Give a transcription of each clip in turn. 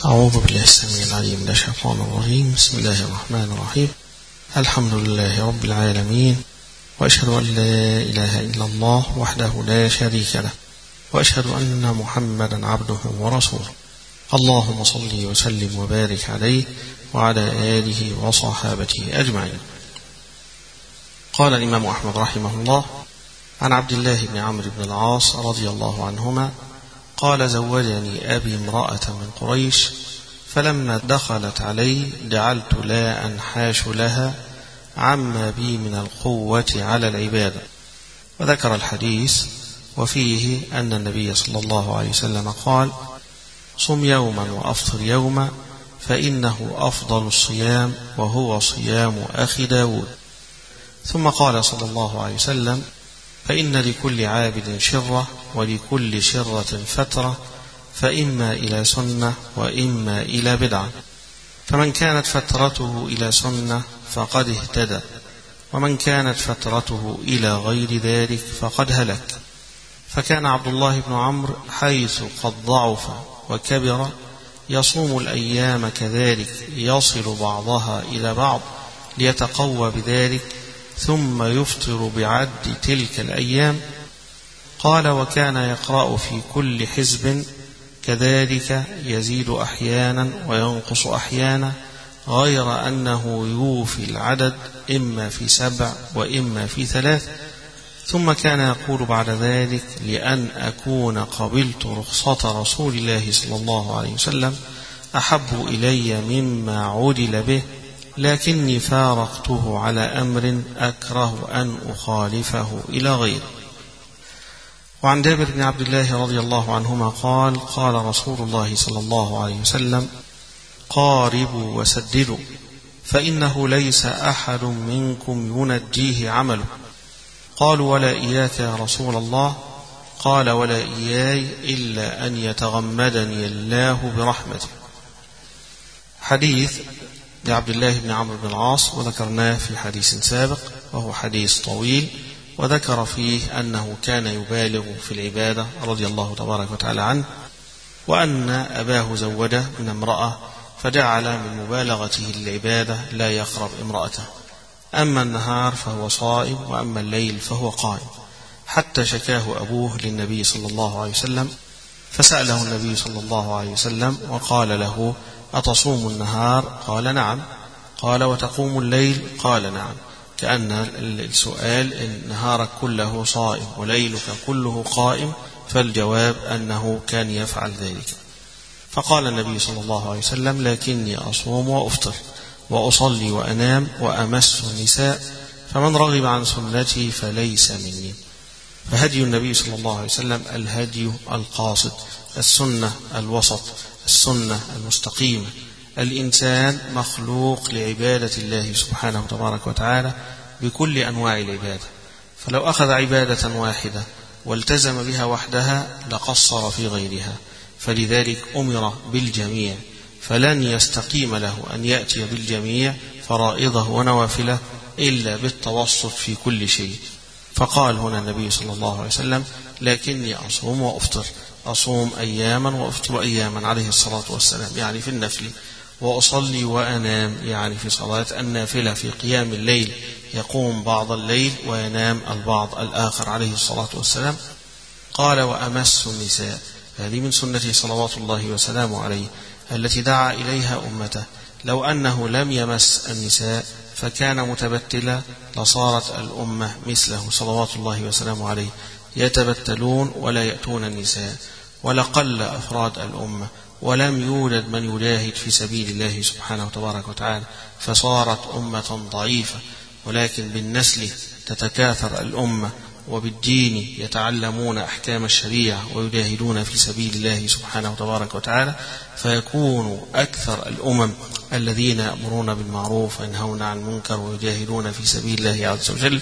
أعوذ بالله السميع العليم من الشيطان الرجيم. بسم الله الرحمن الرحيم. الحمد لله رب العالمين، وأشهد أن لا إله إلا الله وحده لا شريك له، وأشهد أن محمدا عبده ورسوله. اللهم صل وسلم وبارك عليه وعلى آله وصحابته أجمعين. قال الإمام أحمد رحمه الله عن عبد الله بن عمرو بن العاص رضي الله عنهما قال: زوجني أبي امرأة من قريش، فلما دخلت علي جعلت لا أنحاش لها عما بي من القوة على العبادة. وذكر الحديث وفيه أن النبي صلى الله عليه وسلم قال: صم يوما وأفطر يوما، فإنه أفضل الصيام وهو صيام أخي داود. ثم قال صلى الله عليه وسلم: فإن لكل عابد شرة، ولكل شرة فترة، فإما إلى سنة وإما إلى بدعة، فمن كانت فترته إلى سنة فقد اهتدى، ومن كانت فترته إلى غير ذلك فقد هلك. فكان عبد الله بن عمرو حيث قد ضعف وكبر يصوم الأيام كذلك، يصل بعضها إلى بعض ليتقوى بذلك، ثم يفطر بعد تلك الأيام. قال: وكان يقرأ في كل حزب كذلك، يزيد أحيانا وينقص أحيانا، غير أنه يوفي العدد إما في 7 وإما في 3. ثم كان يقول بعد ذلك: لأن أكون قبلت رخصة رسول الله صلى الله عليه وسلم أحب إلي مما عدل به، لكني فارقته على أمر أكره أن أخالفه إلى غيره. وعن جابر بن عبد الله رضي الله عنهما قال: قال رسول الله صلى الله عليه وسلم: قاربوا وسددوا، فإنه ليس أحد منكم ينجيه عمله. قالوا: ولا إياك يا رسول الله؟ قال: ولا إياي إلا أن يتغمدني الله برحمته. حديث لعبد الله بن عمرو بن العاص، وذكرناه في حديث سابق، وهو حديث طويل، وذكر فيه أنه كان يبالغ في العبادة رضي الله تبارك وتعالى عنه، وأن أباه زوجه من امرأة فجعل من مبالغته للعبادة لا يقرب امرأته، أما النهار فهو صائم، وأما الليل فهو قائم، حتى شكاه أبوه للنبي صلى الله عليه وسلم، فسأله النبي صلى الله عليه وسلم وقال له: أتصوم النهار؟ قال: نعم. قال: وتقوم الليل؟ قال: نعم. كأن السؤال إن نهارك كله صائم وليلك كله قائم، فالجواب أنه كان يفعل ذلك. فقال النبي صلى الله عليه وسلم: لكني أصوم وأفطر وأصلي وأنام وأمس النساء، فمن رغب عن سنتي فليس مني. فهدي النبي صلى الله عليه وسلم الهدي القاصد، السنة الوسط، السنة المستقيمة. الإنسان مخلوق لعبادة الله سبحانه تبارك وتعالى بكل أنواع العبادة، فلو أخذ عبادة واحدة والتزم بها وحدها لقصر في غيرها، فلذلك أمر بالجميع، فلن يستقيم له أن يأتي بالجميع فرائضه ونوافله إلا بالتوسط في كل شيء. فقال هنا النبي صلى الله عليه وسلم: لكني أصوم وأفطر، أصوم أياما وأفطر أياما عليه الصلاة والسلام، يعني في النفل، وأصلي وأنام، يعني في صلاة النافلة في قيام الليل، يقوم بعض الليل وينام البعض الآخر عليه الصلاة والسلام. قال: وأمس النساء، هذه من سنته صلوات الله وسلامه عليه التي دعا إليها أمته. لو أنه لم يمس النساء فكان متبتلا لصارت الأمة مثله صلوات الله وسلامه عليه، يتبتلون ولا يأتون النساء، ولقل أفراد الأمة، ولم يولد من يجاهد في سبيل الله سبحانه وتبارك وتعالى، فصارت أمة ضعيفة. ولكن بالنسل تتكاثر الأمة، وبالدين يتعلمون أحكام الشريعة ويجاهدون في سبيل الله سبحانه وتبارك وتعالى، فيكون أكثر الأمم الذين يأمرون بالمعروف وينهون عن المنكر ويجاهدون في سبيل الله عز وجل،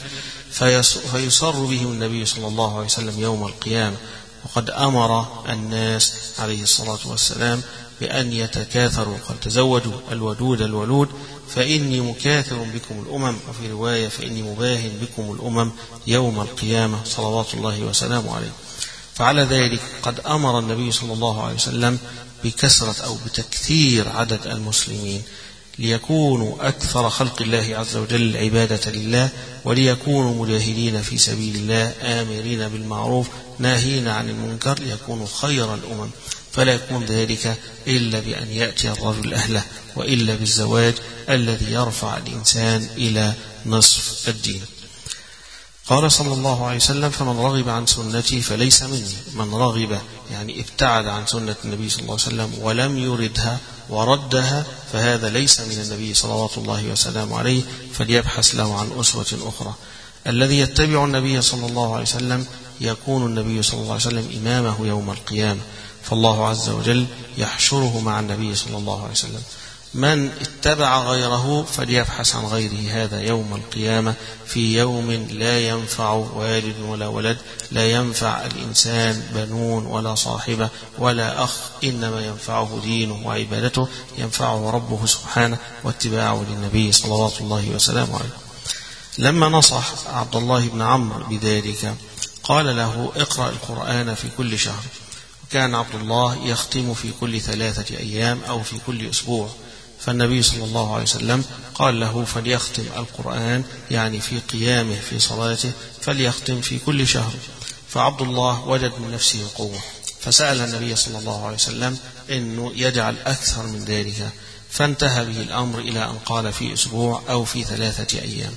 فيسر بهم النبي صلى الله عليه وسلم يوم القيامة. وقد أمر الناس عليه الصلاة والسلام بأن يتكاثروا، قد تزوجوا الودود الولود، فإني مكاثر بكم الأمم، وفي رواية: فإني مباهن بكم الأمم يوم القيامة، صلوات الله وسلامه عليه. فعلى ذلك قد أمر النبي صلى الله عليه وسلم بكثرة أو بتكثير عدد المسلمين ليكونوا أكثر خلق الله عز وجل عبادة لله، وليكونوا مجاهدين في سبيل الله آمرين بالمعروف ناهين عن المنكر، ليكونوا خير الأمم. فلا يكون ذلك إلا بأن يأتي الرجل أهله، وإلا بالزواج الذي يرفع الإنسان إلى نصف الدين. قال صلى الله عليه وسلم: فمن رغب عن سنتي فليس مني. من رغب يعني ابتعد عن سنة النبي صلى الله عليه وسلم ولم يردها وردها فهذا ليس من النبي صلوات الله وسلامه عليه، فليبحث له عن أسوة أخرى. الذي يتبع النبي صلى الله عليه وسلم يكون النبي صلى الله عليه وسلم إمامه يوم القيامة، فالله عز وجل يحشره مع النبي صلى الله عليه وسلم. من اتبع غيره فليبحث عن غيره هذا يوم القيامة، في يوم لا ينفع والد ولا ولد، لا ينفع الإنسان بنون ولا صاحبة ولا أخ، إنما ينفعه دينه وعبادته، ينفعه ربه سبحانه واتباعه للنبي صلوات الله وسلامه عليه. لما نصح عبد الله بن عمرو بذلك قال له: اقرأ القرآن في كل شهر. وكان عبد الله يختم في كل 3 أيام أو في كل أسبوع، فالنبي صلى الله عليه وسلم قال له: فليختم القرآن، يعني في قيامه في صلاته فليختم في كل شهر. فعبد الله وجد من نفسه قوة، فسأل النبي صلى الله عليه وسلم أنه يجعل أكثر من ذلك، فانتهى به الأمر إلى أن قال في أسبوع أو في 3 أيام.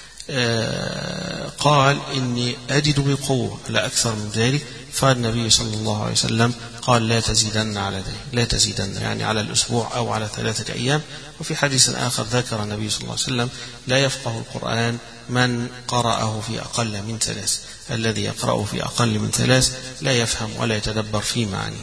قال: إني أجد بقوة لا أكثر من ذلك، فالنبي صلى الله عليه وسلم قال: لا تزيدن على ذلك، لا تزيدن يعني على الأسبوع أو على 3 أيام. وفي حديث آخر ذكر النبي صلى الله عليه وسلم: لا يفقه القرآن من قرأه في أقل من 3، الذي يقرأه في أقل من 3 لا يفهم ولا يتدبر في معانيه.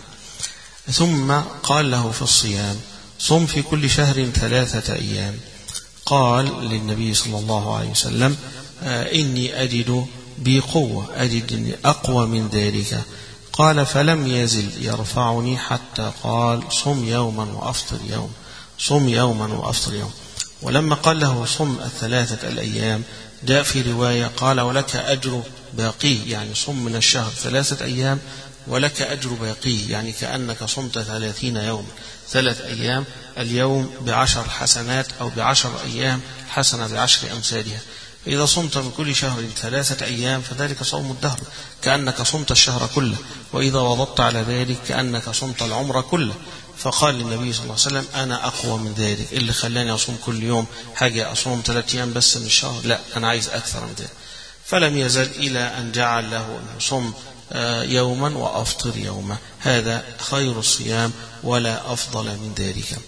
ثم قال له في الصيام: صم في كل شهر 3 أيام. قال للنبي صلى الله عليه وسلم: إني أجد بقوة، أجد إني أقوى من ذلك. قال: فلم يزل يرفعني حتى قال: صم يوما وأفطر يوم، صم يوما وأفطر يوم. ولما قال له: صم 3 الأيام، جاء في رواية قال: ولك أجر باقيه، يعني صم من الشهر 3 أيام ولك أجر باقيه، يعني كأنك صمت 30 يوم. 3 أيام اليوم ب10 حسنات، أو ب10 أيام حسنة ب10 أمثالها. فإذا صمت من كل شهر 3 أيام فذلك صوم الدهر، كأنك صمت الشهر كله، وإذا وضبط على ذلك كأنك صمت العمر كله. فقال للنبي صلى الله عليه وسلم: أنا أقوى من ذلك، اللي خلاني أصوم كل يوم حاجة أصوم 3 أيام بس من الشهر، لا، أنا عايز أكثر من ذلك. فلم يزل إلى أن جعل له أن صم يوما وأفطر يوما، هذا خير الصيام ولا أفضل من ذلك.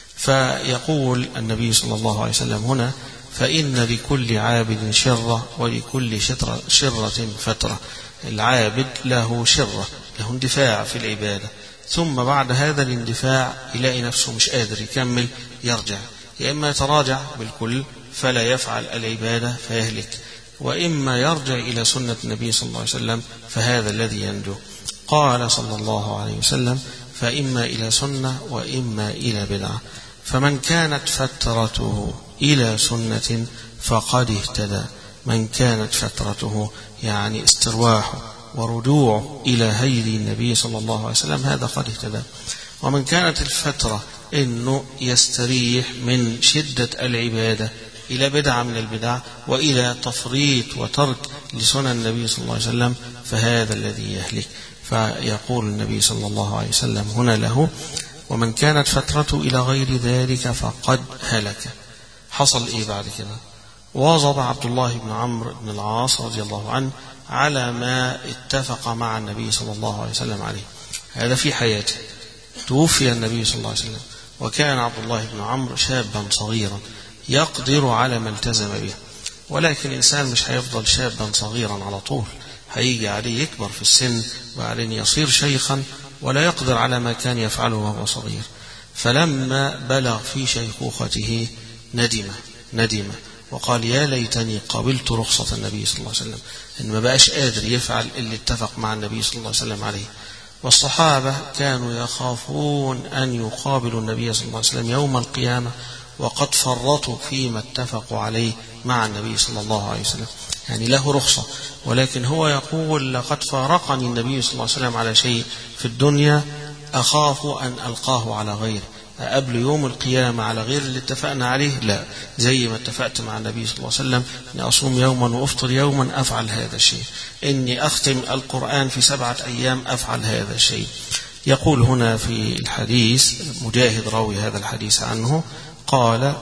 فيقول النبي صلى الله عليه وسلم هنا: فإن لكل عابد شرة ولكل شرة فترة. العابد له شرة، له اندفاع في العبادة، ثم بعد هذا الاندفاع يلاقي نفسه مش قادر يكمل، يرجع، يا إما يتراجع بالكل فلا يفعل العبادة فيهلك، وإما يرجع إلى سنة النبي صلى الله عليه وسلم فهذا الذي ينجو. قال صلى الله عليه وسلم: فإما إلى سنة وإما إلى بدعة، فمن كانت فترته إلى سنة فقد اهتدى. من كانت فترته يعني استرواحه ورجوعه إلى هدي النبي صلى الله عليه وسلم هذا قد اهتدى. ومن كانت الفترة إنه يستريح من شدة العبادة إلى بدعة من البدع وإلى تفريط وترك لسنن النبي صلى الله عليه وسلم فهذا الذي يهلك. فيقول النبي صلى الله عليه وسلم هنا له: ومن كانت فترته إلى غير ذلك فقد هلك. حصل إيه بعد كده؟ واظب عبد الله بن عمرو بن العاص رضي الله عنه على ما اتفق مع النبي صلى الله عليه وسلم عليه، هذا في حياته. توفي النبي صلى الله عليه وسلم، وكان عبد الله بن عمرو شابا صغيرا يقدر على ما التزم به، ولكن الإنسان مش هيفضل شابا صغيرا على طول، هيجي عليه يكبر في السن وبعدين يصير شيخا ولا يقدر على ما كان يفعله وهو صغير. فلما بلغ في شيخوخته ندم وقال: يا ليتني قبلت رخصة النبي صلى الله عليه وسلم، إن ما بقاش قادر يفعل اللي اتفق مع النبي صلى الله عليه وسلم عليه. والصحابة كانوا يخافون أن يقابلوا النبي صلى الله عليه وسلم يوم القيامة وقد فرطوا فيما اتفقوا عليه مع النبي صلى الله عليه وسلم، يعني له رخصة، ولكن هو يقول: لقد فارقني النبي صلى الله عليه وسلم على شيء في الدنيا أخاف أن ألقاه على غيره، قبل يوم القيامة على غير اللي اتفقنا عليه، لا، زي ما اتفقت مع النبي صلى الله عليه وسلم إني أصوم يوما وأفطر يوما أفعل هذا الشيء، إني أختم القرآن في 7 أيام أفعل هذا الشيء. يقول هنا في الحديث مجاهد راوي هذا الحديث عنه قال: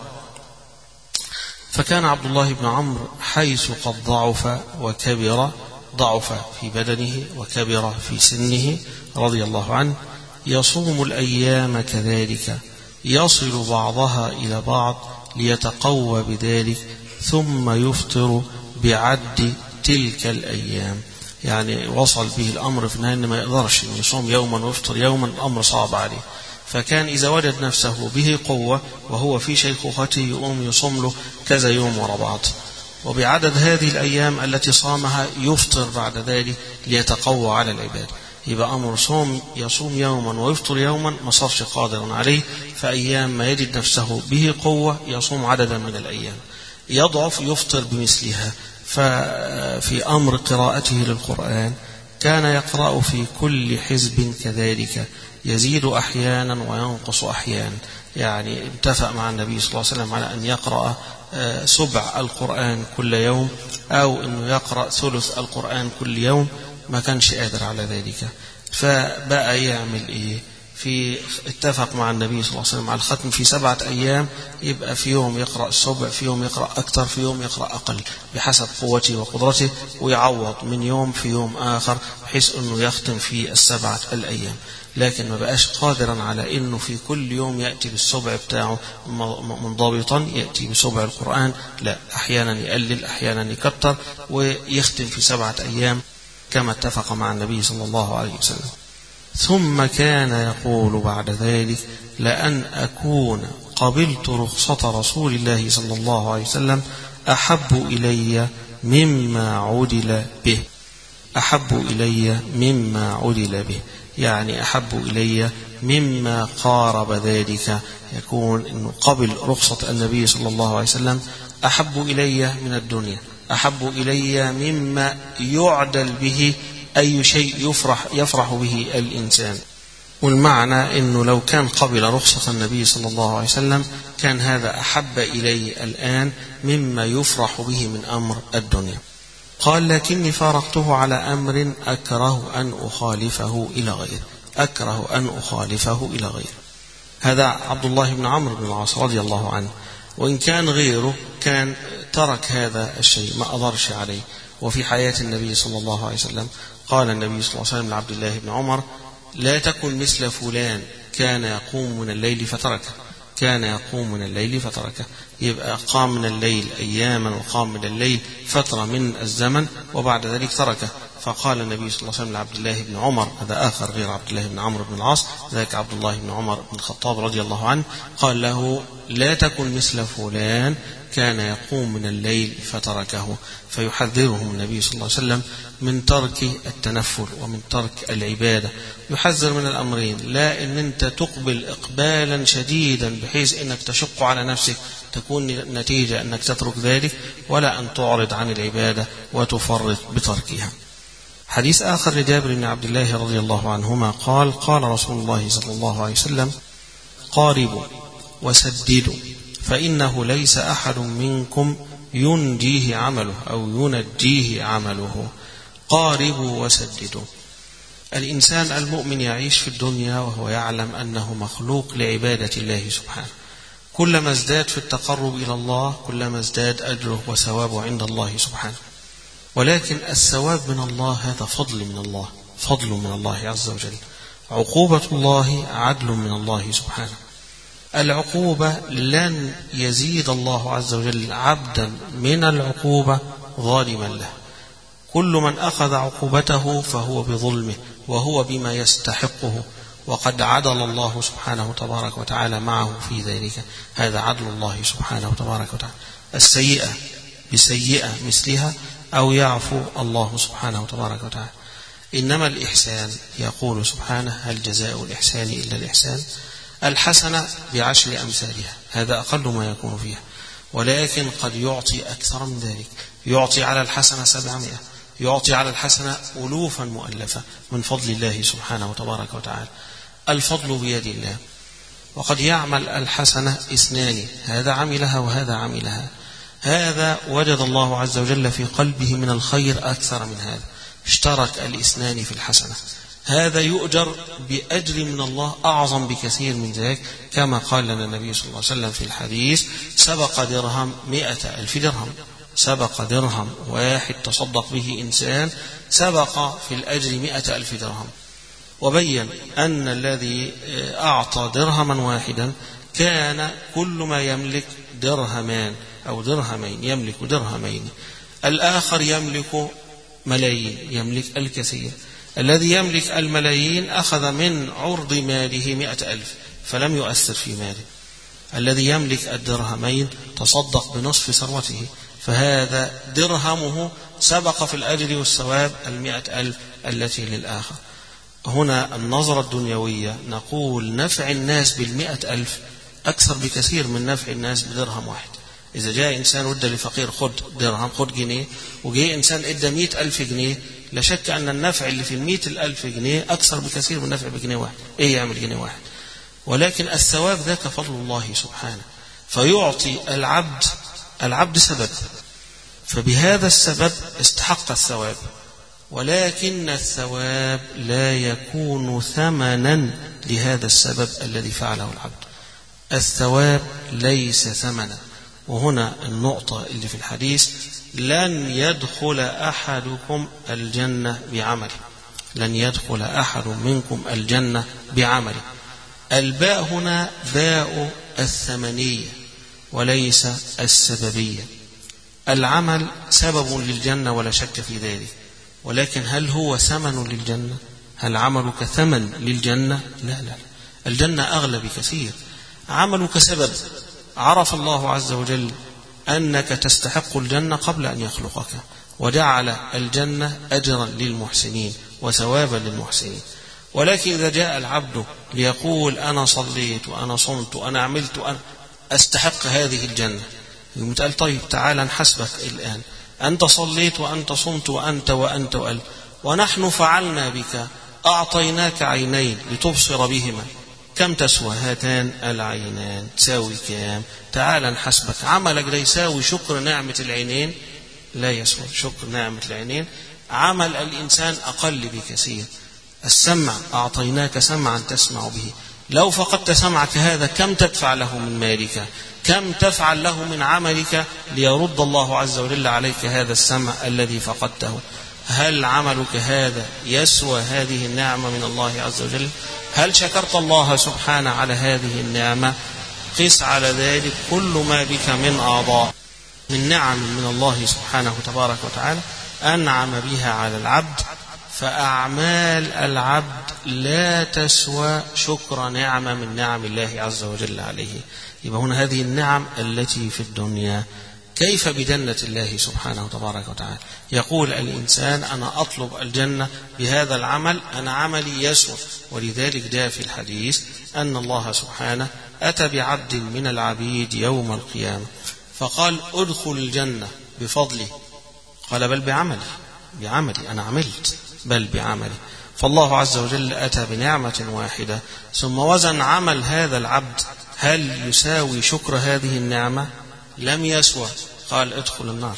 فكان عبد الله بن عمرو حيث قد ضعف وكبر، ضعف في بدنه وكبر في سنه رضي الله عنه، يصوم الأيام كذلك، يصل بعضها إلى بعض ليتقوى بذلك، ثم يفطر بعد تلك الأيام. يعني وصل به الأمر في النهاية ما يقدرش يصوم يوما ويفطر يوما، الأمر صعب عليه، فكان إذا وجد نفسه به قوة وهو في شيخوخته يقوم يصوم له كذا يوم ورا بعض، وبعدد هذه الأيام التي صامها يفطر بعد ذلك ليتقوى على العبادة. يبقى أمر صوم، يصوم يوما ويفطر يوما ما صارش قادرا عليه، فأيام ما يجد نفسه به قوة يصوم عددا من الأيام، يضعف يفطر بمثلها. ففي أمر قراءته للقرآن كان يقرأ في كل حزب كذلك، يزيد أحيانا وينقص أحيانا. يعني اتفق مع النبي صلى الله عليه وسلم على أن يقرأ 7 القرآن كل يوم، أو أنه يقرأ 1/3 القرآن كل يوم، ما كانش قادر على ذلك، فبقى يعمل إيه؟ اتفق مع النبي صلى الله عليه وسلم على الختم في 7 أيام، يبقى في يوم يقرأ السبع، في يوم يقرأ أكثر، في يوم يقرأ أقل بحسب قوته وقدرته، ويعوض من يوم في يوم آخر بحيث أنه يختم في 7 الأيام. لكن ما بقاش قادرا على أنه في كل يوم يأتي بالسبع بتاعه منضبطا، يأتي بسبع القرآن، لا، أحيانا يقلل أحيانا يكتر، ويختم في 7 أيام كما اتفق مع النبي صلى الله عليه وسلم. ثم كان يقول بعد ذلك: لأن أكون قبلت رخصة رسول الله صلى الله عليه وسلم أحب إلي مما عدل به، أحب إلي مما عدل به، يعني أحب إلي مما قارب ذلك، يكون أنه قبل رخصة النبي صلى الله عليه وسلم أحب إلي من الدنيا، أحب إلي مما يعدل به أي شيء يفرح به الإنسان. والمعنى أنه لو كان قبل رخصة النبي صلى الله عليه وسلم كان هذا أحب إلي الآن مما يفرح به من أمر الدنيا. قال: لكني فارقته على أمر أكره أن أخالفه إلى غيره، أكره أن أخالفه إلى غيره. هذا عبد الله بن عمرو بن العاص رضي الله عنه، وإن كان غيره كان ترك هذا الشيء ما أضرش عليه. وفي حياة النبي صلى الله عليه وسلم قال النبي صلى الله عليه وسلم لعبد الله بن عمر: لا تكن مثل فلان كان يقوم من الليل فتركه، كان يقوم من الليل فتركه. يبقى قام من الليل أياما وقام من الليل فترة من الزمن وبعد ذلك تركه. فقال النبي صلى الله عليه وسلم لعبد الله بن عمر، هذا آخر غير عبد الله بن عمرو بن العاص، ذاك عبد الله بن عمر بن الخطاب رضي الله عنه، قال له: لا تكن مثل فلان كان يقوم من الليل فتركه. فيحذرهم النبي صلى الله عليه وسلم من ترك التنفل ومن ترك العبادة. يحذر من الأمرين: لا إن أنت تقبل إقبالا شديدا بحيث أنك تشق على نفسك تكون نتيجة أنك تترك ذلك، ولا أن تعرض عن العبادة وتفرط بتركها. حديث آخر لجابر بن عبد الله رضي الله عنهما قال: قال رسول الله صلى الله عليه وسلم: قاربوا وسددوا، فإنه ليس أحد منكم ينجيه عمله أو ينجيه عمله. قاربوا وسددوا. الإنسان المؤمن يعيش في الدنيا وهو يعلم أنه مخلوق لعبادة الله سبحانه، كلما ازداد في التقرب إلى الله كلما ازداد أجره وثوابه عند الله سبحانه. ولكن الثواب من الله هذا فضل من الله، فضل من الله عز وجل. عقوبة الله عدل من الله سبحانه. العقوبة لن يزيد الله عز وجل عبدا من العقوبة ظالما له. كل من أخذ عقوبته فهو بظلمه وهو بما يستحقه، وقد عدل الله سبحانه تبارك وتعالى معه في ذلك. هذا عدل الله سبحانه تبارك وتعالى. السيئة بسيئة مثلها أو يعفو الله سبحانه تبارك وتعالى. إنما الإحسان يقول سبحانه: هل جزاء الإحسان إلا الإحسان؟ الحسنة ب10 أمثالها، هذا أقل ما يكون فيها، ولكن قد يعطي أكثر من ذلك. يعطي على الحسنة 700، يعطي على الحسنة ألوفا مؤلفة من فضل الله سبحانه وتبارك وتعالى. الفضل بيد الله، وقد يعمل الحسنة اثنان، هذا عملها وهذا عملها، هذا وجد الله عز وجل في قلبه من الخير أكثر من هذا، اشترك الاثنان في الحسنة، هذا يؤجر بأجر من الله أعظم بكثير من ذلك، كما قال لنا النبي صلى الله عليه وسلم في الحديث: سبق درهم 100,000 درهم، سبق درهم واحد تصدق به إنسان سبق في الأجر 100,000 درهم. وبين أن الذي أعطى درهما واحدا كان كل ما يملك درهمان أو درهمين، يملك درهمين، الآخر يملك ملايين، يملك الكثير. الذي يملك الملايين أخذ من عرض ماله 100,000 فلم يؤثر في ماله، الذي يملك الدرهمين تصدق بنصف ثروته، فهذا درهمه سبق في الأجر والثواب 100,000 التي للآخر. هنا النظرة الدنيوية نقول نفع الناس 100,000 أكثر بكثير من نفع الناس بدرهم واحد. إذا جاء إنسان ودى لفقير خد درهم خد جنيه، وجاء إنسان إدى 100,000 جنيه، لا شك أن النفع اللي في 100,000 جنيه أكثر بكثير من النفع بجنيه واحد. إيه يعمل جنيه واحد؟ ولكن الثواب ذاك فضل الله سبحانه، فيعطي العبد سبب، فبهذا السبب استحق الثواب، ولكن الثواب لا يكون ثمنا لهذا السبب الذي فعله العبد، الثواب ليس ثمنا. وهنا النقطة اللي في الحديث: لن يدخل أحدكم الجنة بعمله، لن يدخل أحد منكم الجنة بعمله. الباء هنا باء الثمنية وليس السببية. العمل سبب للجنة ولا شك في ذلك، ولكن هل هو ثمن للجنة؟ هل عملك ثمن للجنة؟ لا لا، الجنة أغلى بكثير. عملك سبب، عرف الله عز وجل أنك تستحق الجنة قبل أن يخلقك، وجعل الجنة أجرا للمحسنين وثوابا للمحسنين. ولكن إذا جاء العبد ليقول أنا صليت وأنا صمت وأنا عملت وأنا أستحق هذه الجنة، يقول طيب تعال نحسبك الآن، أنت صليت وأنت صمت وأنت وأنت ونحن فعلنا بك، أعطيناك عينين لتبصر بهما، كم تسوى هاتان العينان؟ تساوي كام؟ تعال نحسبك، عملك ده يساوي شكر نعمة العينين؟ لا يسوى شكر نعمة العينين. عمل الإنسان أقل بكثير. السمع، أعطيناك سمعا تسمع به، لو فقدت سمعك هذا كم تدفع له من مالك؟ كم تفعل له من عملك ليرد الله عز وجل عليك هذا السمع الذي فقدته؟ هل عملك هذا يسوى هذه النعمة من الله عز وجل؟ هل شكرت الله سبحانه على هذه النعمة؟ قس على ذلك كل ما بك من أعضاء من نعم من الله سبحانه تبارك وتعالى أنعم بها على العبد، فأعمال العبد لا تسوى شكر نعمة من نعم الله عز وجل عليه. يبقى هنا هذه النعم التي في الدنيا، كيف بجنة الله سبحانه تبارك وتعالى؟ يقول الإنسان أنا أطلب الجنة بهذا العمل، أنا عملي يسوى. ولذلك جاء في الحديث أن الله سبحانه أتى بعبد من العبيد يوم القيامة فقال ادخل الجنة بفضلي، قال بل بعملي أنا عملت، بل بعملي. فالله عز وجل أتى بنعمة واحدة ثم وزن عمل هذا العبد، هل يساوي شكر هذه النعمة؟ لم يسوى، قال ادخل النار.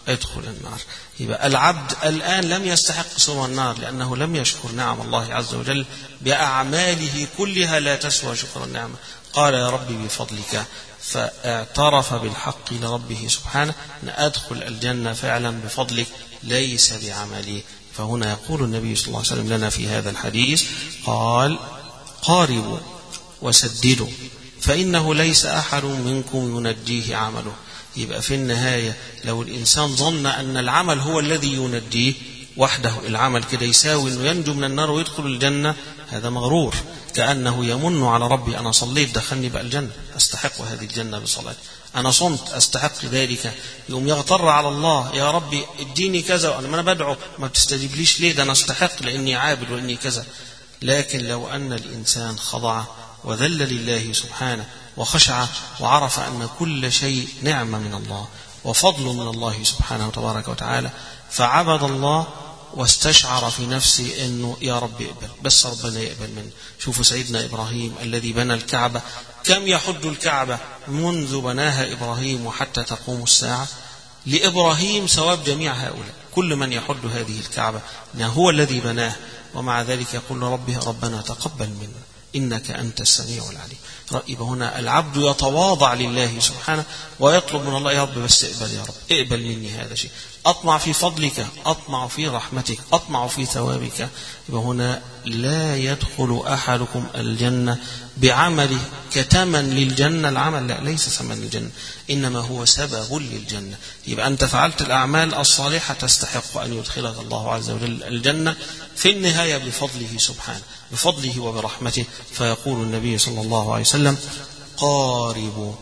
يبقى العبد الآن لم يستحق سوى النار لأنه لم يشكر نعم الله عز وجل بأعماله كلها لا تسوى شكر النعمة. قال يا ربي بفضلك، فاعترف بالحق لربه سبحانه أن أدخل الجنة فعلا بفضلك ليس بعملي. فهنا يقول النبي صلى الله عليه وسلم لنا في هذا الحديث، قال قاربوا وسددوا فإنه ليس أحد منكم ينجيه عمله. يبقى في النهاية لو الإنسان ظن أن العمل هو الذي ينجيه وحده، العمل كده يساوي أنه ينجو من النار ويدخل الجنة، هذا مغرور، كأنه يمن على ربي أنا صليت دخلني بقى الجنة، أستحق هذه الجنة بصلاتي، أنا صمت أستحق ذلك، يوم يغتر على الله يا ربي اديني كذا وأنا ما أنا بدعو ما بتستجيب ليش ليه؟ ده أنا أستحق لأني عابد وإني كذا. لكن لو أن الإنسان خضع وذل لله سبحانه وخشع وعرف أن كل شيء نعمة من الله وفضل من الله سبحانه وتبارك وتعالى، فعبد الله واستشعر في نفسه أنه يا رب اقبل، بس ربنا يقبل منه. شوفوا سيدنا إبراهيم الذي بنى الكعبة، كم يحج الكعبة منذ بناها إبراهيم وحتى تقوم الساعة؟ لإبراهيم ثواب جميع هؤلاء، كل من يحج هذه الكعبة هو الذي بناه، ومع ذلك يقول ربي ربنا تقبل منا إنك أنت السميع العليم. يبقى هنا العبد يتواضع لله سبحانه ويطلب من الله يا رب بس اقبل، يا رب اقبل مني هذا الشيء، أطمع في فضلك، أطمع في رحمتك، أطمع في ثوابك. يبقى هنا لا يدخل أحدكم الجنة بعمله كتمن للجنة، العمل لا ليس ثمن للجنة، إنما هو سبب للجنة. يبقى أنت فعلت الأعمال الصالحة تستحق أن يدخلك الله عز وجل الجنة في النهاية بفضله سبحانه، بفضله وبرحمته. فيقول النبي صلى الله عليه وسلم قارب،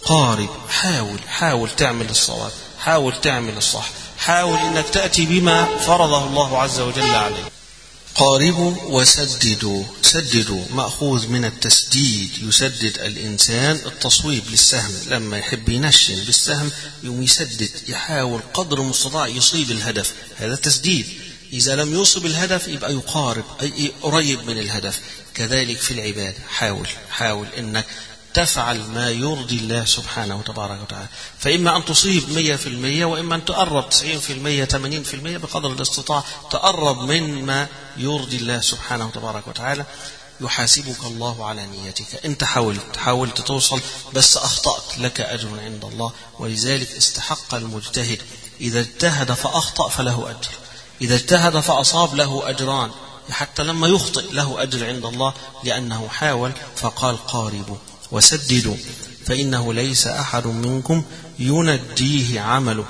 حاول تعمل الصواب، حاول تعمل الصح، حاول انك تأتي بما فرضه الله عز وجل عليك. قاربوا وسددوا، سددوا مأخوذ من التسديد، يسدد الإنسان التصويب للسهم، لما يحب ينشن بالسهم يوم يسدد، يحاول قدر المستطاع يصيب الهدف، هذا تسديد. إذا لم يصب الهدف يبقى يقارب، أي قريب من الهدف. كذلك في العبادة، حاول إنك تفعل ما يرضي الله سبحانه وتبارك وتعالى، فإما أن تصيب 100% وإما أن تقرب 90% 80% بقدر الاستطاعة، تقرب من ما يرضي الله سبحانه وتبارك وتعالى. يحاسبك الله على نيتك، أنت حاولت توصل بس أخطأت، لك أجر عند الله. ولذلك استحق المجتهد إذا اجتهد فأخطأ فله أجر، إذا اجتهد فأصاب له أجران، حتى لما يخطئ له أجر عند الله لأنه حاول. فقال قاربوا وسددوا فإنه ليس أحد منكم ينديه عمله.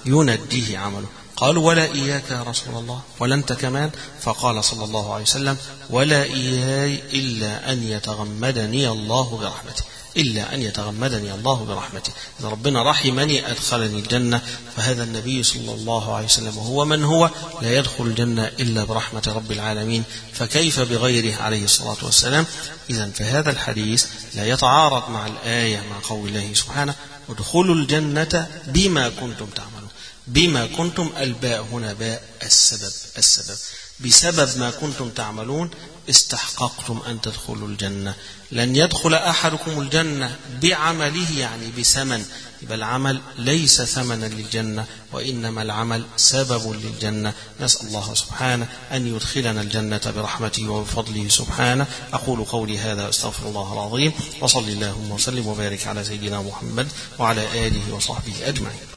قالوا ولا إياك يا رسول الله، ولا أنت كمان؟ فقال صلى الله عليه وسلم ولا إياي إلا أن يتغمدني الله برحمته، إلا أن يتغمدني الله برحمته. إذا ربنا رحمني أدخلني الجنة، فهذا النبي صلى الله عليه وسلم وهو من هو لا يدخل الجنة إلا برحمة رب العالمين، فكيف بغيره عليه الصلاة والسلام؟ إذن فهذا الحديث لا يتعارض مع الآية، مع قول الله سبحانه ادخلوا الجنة بما كنتم تعملون. بما كنتم، الباء هنا باء السبب، بسبب ما كنتم تعملون استحققتم أن تدخلوا الجنة. لن يدخل أحدكم الجنة بعمله يعني بثمن، بل العمل ليس ثمنا للجنة، وإنما العمل سبب للجنة. نسأل الله سبحانه أن يدخلنا الجنة برحمته وبفضله سبحانه. أقول قولي هذا أستغفر الله العظيم، وصلي اللهم وسلم وبارك على سيدنا محمد وعلى آله وصحبه أجمعين.